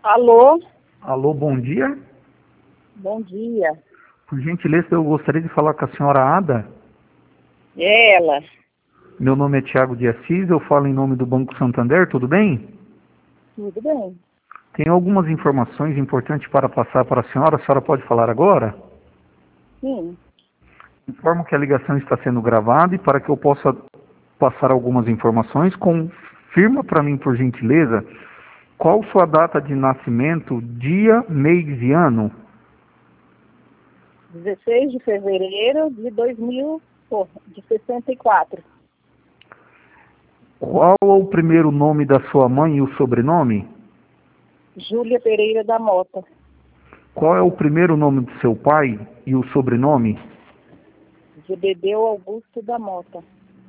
Alô? Alô, bom dia. Bom dia. Por gentileza, eu gostaria de falar com a senhora Ada. É ela. Meu nome é Tiago de Assis, eu falo em nome do Banco Santander, tudo bem? Tudo bem? Tenho algumas informações importantes para passar para a senhora pode falar agora? Sim. Informo que a ligação está sendo gravada e para que eu possa passar algumas informações, confirma para mim, por gentileza, qual sua data de nascimento, dia, mês e ano? 16 de fevereiro de 64. Qual é o primeiro nome da sua mãe e o sobrenome? Júlia Pereira da Mota. Qual é o primeiro nome do seu pai e o sobrenome? Zebedeu Augusto da Mota.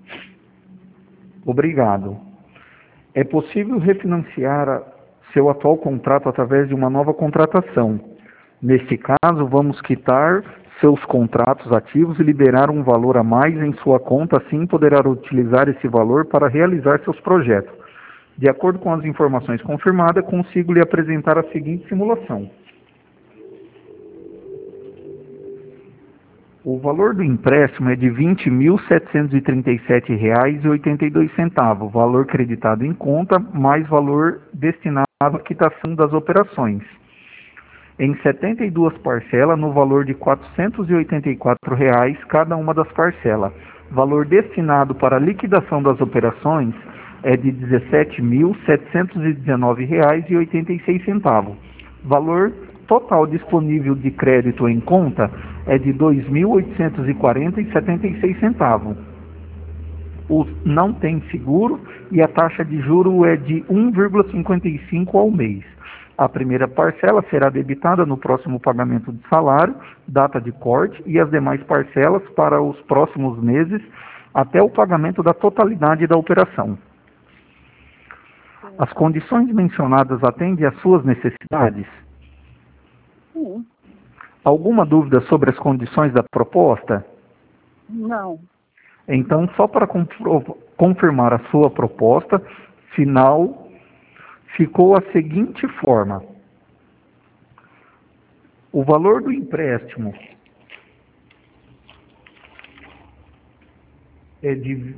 Obrigado. É possível refinanciar seu atual contrato através de uma nova contratação. Neste caso, vamos quitar seus contratos ativos e liberar um valor a mais em sua conta, assim poderá utilizar esse valor para realizar seus projetos. De acordo com as informações confirmadas, consigo lhe apresentar a seguinte simulação. O valor do empréstimo é de R$ 20.737,82, valor creditado em conta, mais valor destinado à quitação das operações. Em 72 parcelas, no valor de R$ 484,00 cada uma das parcelas. Valor destinado para a liquidação das operações é de R$ 17.719,86. Valor total disponível de crédito em conta é de R$ 2.840,76. Não tem seguro e a taxa de juro é de 1,55 ao mês. A primeira parcela será debitada no próximo pagamento de salário, data de corte, e as demais parcelas para os próximos meses até o pagamento da totalidade da operação. As condições mencionadas atendem às suas necessidades? Sim. Alguma dúvida sobre as condições da proposta? Não. Então, só para confirmar a sua proposta final, ficou a seguinte forma. O valor do empréstimo é de R$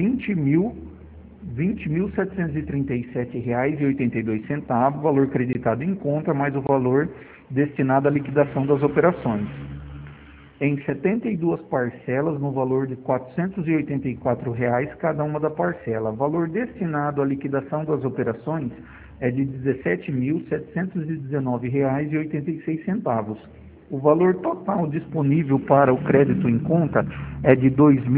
20.737,82, valor creditado em conta, mais o valor destinado à liquidação das operações. Em 72 parcelas, no valor de R$ 484,00 cada uma da parcela. Valor destinado à liquidação das operações é de R$ 17.719,86. O valor total disponível para o crédito em conta é de R$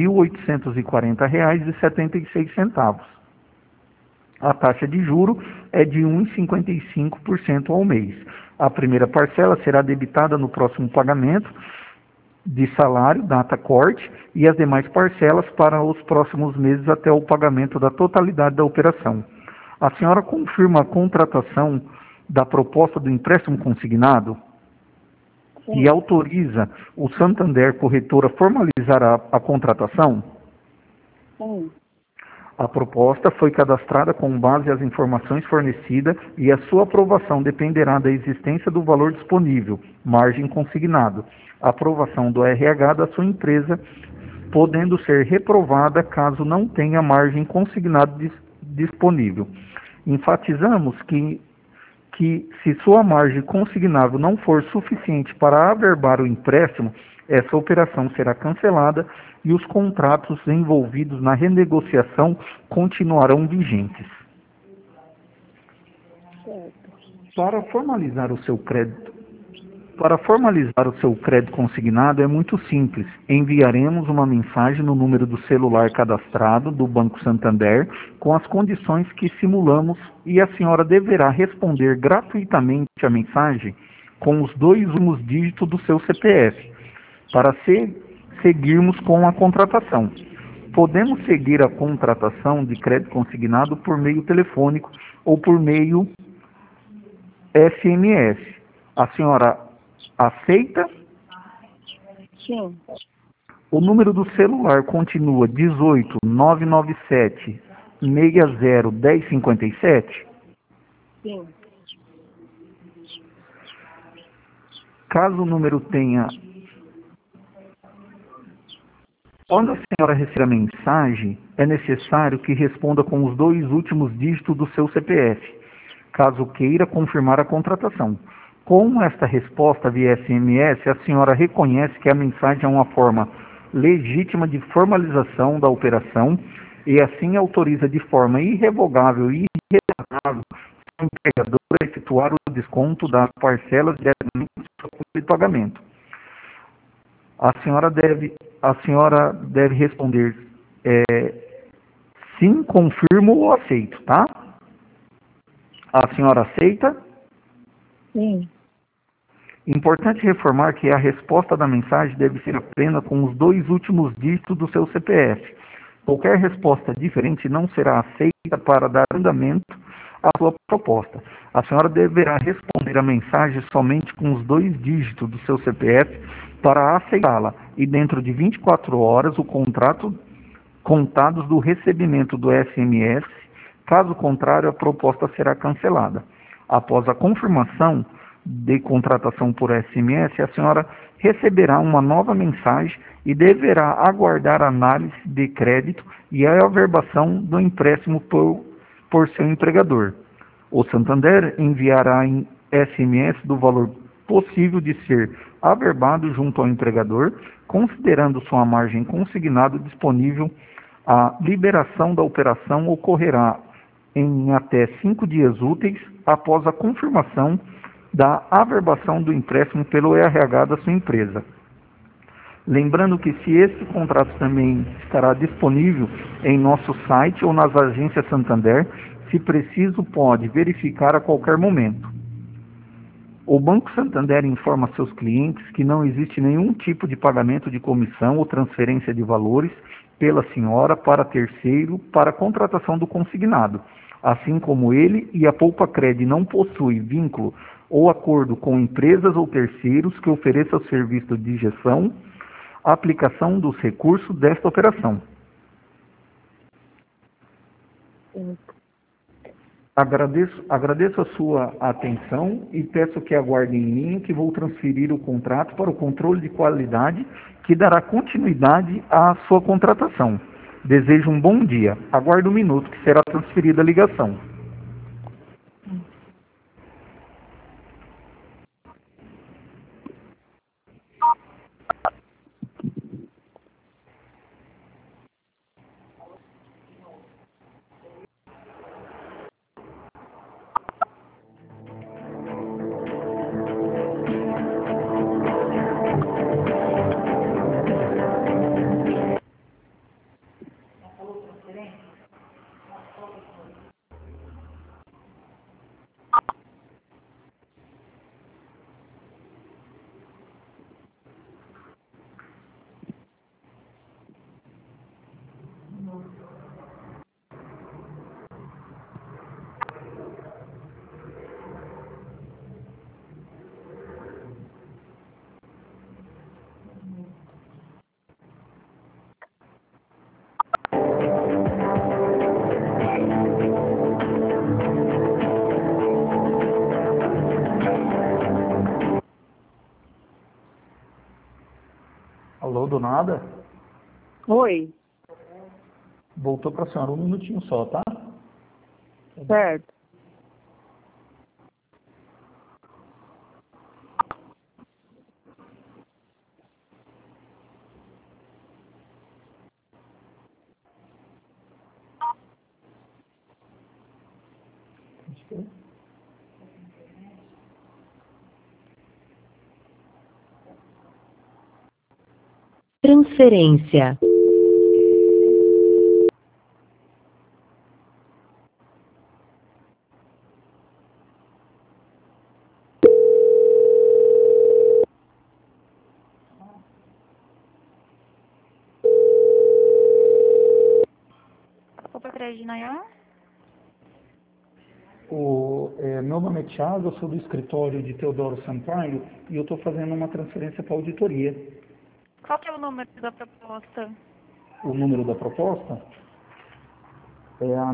2.840,76. A taxa de juro é de 1,55% ao mês. A primeira parcela será debitada no próximo pagamento de salário, data corte, e as demais parcelas para os próximos meses até o pagamento da totalidade da operação. A senhora confirma a contratação da proposta do empréstimo consignado? Sim. E autoriza o Santander Corretora a formalizar a contratação? Sim. A proposta foi cadastrada com base às informações fornecidas e a sua aprovação dependerá da existência do valor disponível, margem consignado, aprovação do RH da sua empresa, podendo ser reprovada caso não tenha margem consignada disponível. Enfatizamos que se sua margem consignável não for suficiente para averbar o empréstimo, essa operação será cancelada e os contratos envolvidos na renegociação continuarão vigentes. Certo. Para formalizar o seu crédito consignado é muito simples. Enviaremos uma mensagem no número do celular cadastrado do Banco Santander com as condições que simulamos e a senhora deverá responder gratuitamente a mensagem com os 2 últimos dígitos do seu CPF para seguirmos com a contratação. Podemos seguir a contratação de crédito consignado por meio telefônico ou por meio SMS. A senhora aceita? Sim. O número do celular continua 18 997 60 1057? Sim. Caso o número tenha... Quando a senhora receber a mensagem, é necessário que responda com os 2 últimos dígitos do seu CPF, caso queira confirmar a contratação. Com esta resposta via SMS, a senhora reconhece que a mensagem é uma forma legítima de formalização da operação e assim autoriza de forma irrevogável e irrevogável o empregador a efetuar o desconto das parcelas diretamente do seu conta de pagamento. A senhora deve responder sim, confirmo ou aceito, tá? A senhora aceita? Sim. Importante reformar que a resposta da mensagem deve ser apenas com os 2 últimos dígitos do seu CPF. Qualquer resposta diferente não será aceita para dar andamento à sua proposta. A senhora deverá responder a mensagem somente com os 2 dígitos do seu CPF para aceitá-la e dentro de 24 horas o contrato contados do recebimento do SMS. Caso contrário, a proposta será cancelada. Após a confirmação de contratação por SMS, a senhora receberá uma nova mensagem e deverá aguardar a análise de crédito e a averbação do empréstimo por seu empregador. O Santander enviará em SMS do valor possível de ser averbado junto ao empregador, considerando sua margem consignada disponível. A liberação da operação ocorrerá em até 5 dias úteis após a confirmação da averbação do empréstimo pelo RH da sua empresa. Lembrando que se esse contrato também estará disponível em nosso site ou nas agências Santander, se preciso pode verificar a qualquer momento. O Banco Santander informa seus clientes que não existe nenhum tipo de pagamento de comissão ou transferência de valores pela senhora para terceiro para a contratação do consignado, assim como ele e a Poupacred não possuem vínculo ou acordo com empresas ou terceiros que ofereçam serviço de gestão, aplicação dos recursos desta operação. Agradeço a sua atenção e peço que aguardem em linha que vou transferir o contrato para o controle de qualidade que dará continuidade à sua contratação. Desejo um bom dia. Aguarde um minuto que será transferida a ligação. Alô, dona Ada? Oi. Voltou para a senhora um minutinho só, tá? Certo. Transferência. Poupacred de Nayan? Meu nome é Thiago, eu sou do escritório de Teodoro Sampaio e eu estou fazendo uma transferência para a auditoria. Qual que é o número da proposta? O número da proposta é a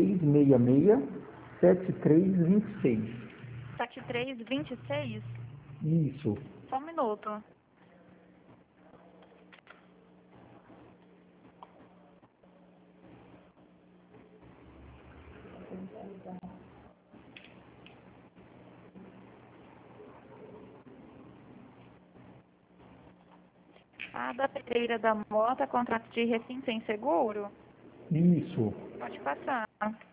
9366-7326. 7326? Isso. Só um minuto. Ada Pereira da Mota, contrato de recinto sem seguro? Isso. Pode passar.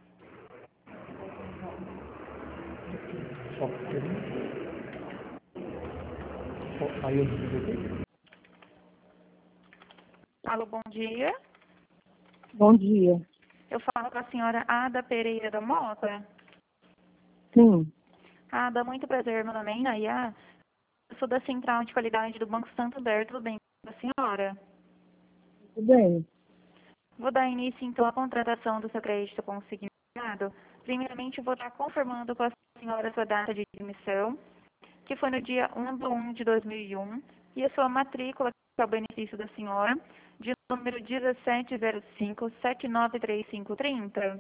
Só um pouquinho. Aí eu desliguei. Alô, bom dia. Bom dia. Eu falo com a senhora Ada Pereira da Mota. Sim. Ada, muito prazer, meu nome é Inaya. Eu sou da Central de Qualidade do Banco Santander, tudo bem com a senhora? Tudo bem. Vou dar início, então, à contratação do seu crédito consignado. Primeiramente, vou estar confirmando com a senhora sua data de admissão, que foi no dia 1/1 de 2001, e a sua matrícula, que é o benefício da senhora, de número 1705-793530.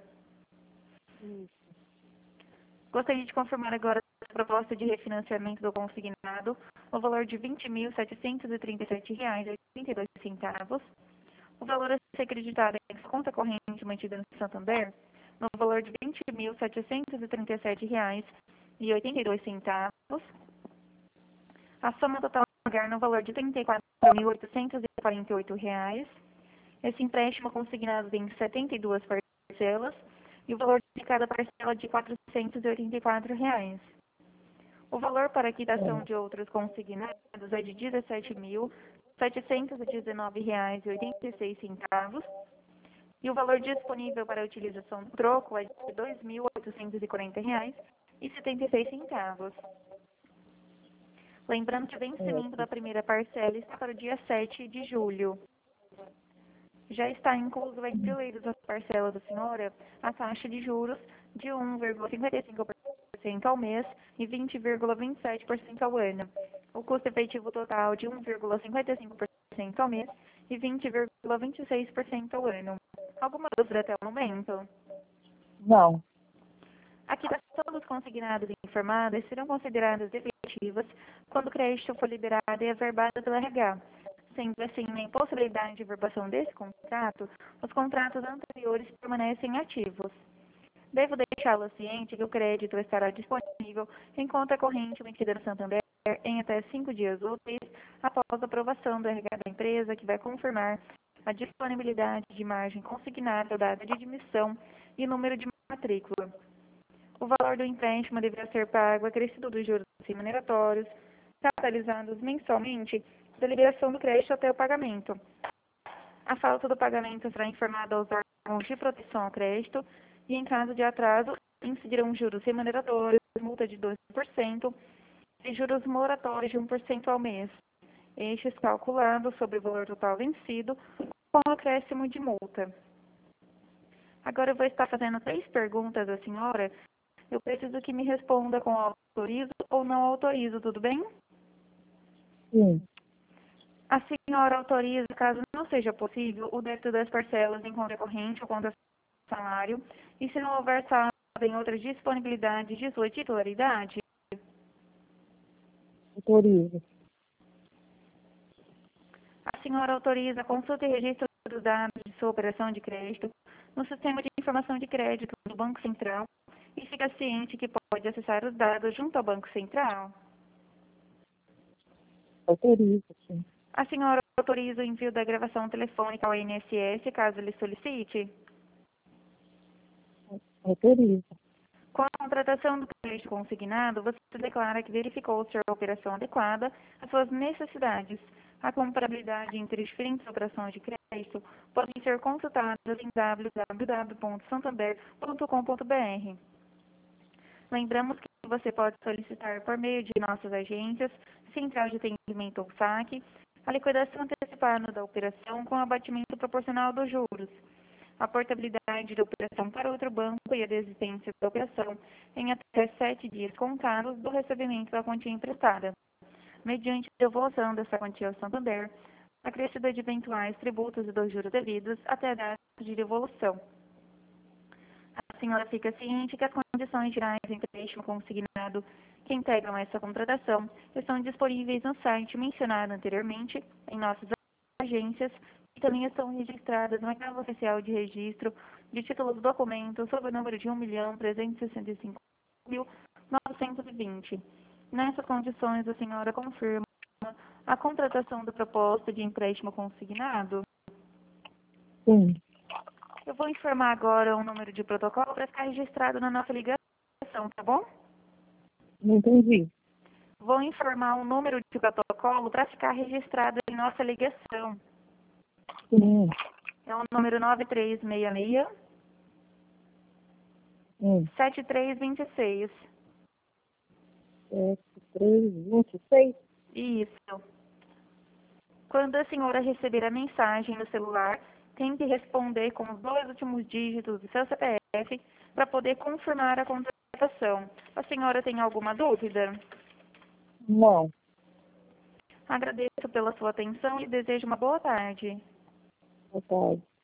Gostaria de confirmar agora a proposta de refinanciamento do consignado, o valor de R$ 20.737,82. O valor a ser acreditado em conta corrente mantida no Santander, no valor de R$ 20.737,82. A soma total a pagar no valor de R$ 34.848. Esse empréstimo consignado em 72 parcelas e o valor de cada parcela de R$ 484. O valor para quitação de outros consignados é de R$ 17.719,86 e o valor disponível para a utilização do troco é de R$ 2.840,76. Lembrando que o vencimento da primeira parcela está para o dia 7 de julho. Já está incluso a incluído das parcelas da senhora a taxa de juros de 1,55% ao mês e 20,27% ao ano. O custo efetivo total de 1,55% ao mês e 20,26% ao ano. Alguma dúvida até o momento? Não. A quitação dos consignados informados serão consideradas efetivas quando o crédito for liberado e averbado pela RH. Sendo assim, na impossibilidade de verbação desse contrato, os contratos anteriores permanecem ativos. Devo deixá-lo ciente que o crédito estará disponível em conta corrente emitida no Santander em até 5 dias úteis após a aprovação do RH da empresa, que vai confirmar a disponibilidade de margem consignada, data de admissão e número de matrícula. O valor do empréstimo deverá ser pago acrescido dos juros remuneratórios, capitalizados mensalmente da liberação do crédito até o pagamento. A falta do pagamento será informada aos órgãos de proteção ao crédito e, em caso de atraso, incidirão juros remuneratórios, multa de 2% e juros moratórios de 1% ao mês, estes calculados sobre o valor total vencido com acréscimo de multa. Agora eu vou estar fazendo 3 perguntas à senhora. Eu preciso que me responda com autorizo ou não autorizo, tudo bem? Sim. A senhora autoriza, caso não seja possível, o débito das parcelas em conta corrente ou conta salário, e se não houver saldo em outras disponibilidades de sua titularidade? Autorizo. A senhora autoriza a consulta e registro dos dados de sua operação de crédito no sistema de informação de crédito do Banco Central e fica ciente que pode acessar os dados junto ao Banco Central? Autorizo, sim. A senhora autoriza o envio da gravação telefônica ao INSS, caso ele solicite? Autorizo. Com a contratação do crédito consignado, você declara que verificou ser a operação adequada às suas necessidades. A comparabilidade entre diferentes operações de crédito podem ser consultadas em www.santander.com.br. Lembramos que você pode solicitar por meio de nossas agências, Central de Atendimento ou SAC, a liquidação antecipada da operação com abatimento proporcional dos juros, a portabilidade da operação para outro banco e a desistência da operação em até 7 dias contados do recebimento da quantia emprestada, mediante devolução dessa quantia ao Santander, acrescida de eventuais tributos e dos juros devidos até a data de devolução. A senhora fica ciente que as condições gerais do empréstimo consignado que integram essa contratação estão disponíveis no site mencionado anteriormente, em nossas agências, e também estão registradas no canal oficial de registro de títulos e documentos sob o número de 1.365.920. Nessas condições, a senhora confirma a contratação da proposta de empréstimo consignado? Sim. Eu vou informar agora o número de protocolo para ficar registrado na nossa ligação, tá bom? Não entendi. Vou informar o número de protocolo para ficar registrado em nossa ligação. Sim. É o número 9366 7326. 7326. Isso. Quando a senhora receber a mensagem no celular, tem que responder com os 2 últimos dígitos do seu CPF para poder confirmar a contratação. A senhora tem alguma dúvida? Não. Agradeço pela sua atenção e desejo uma boa tarde. Boa tarde.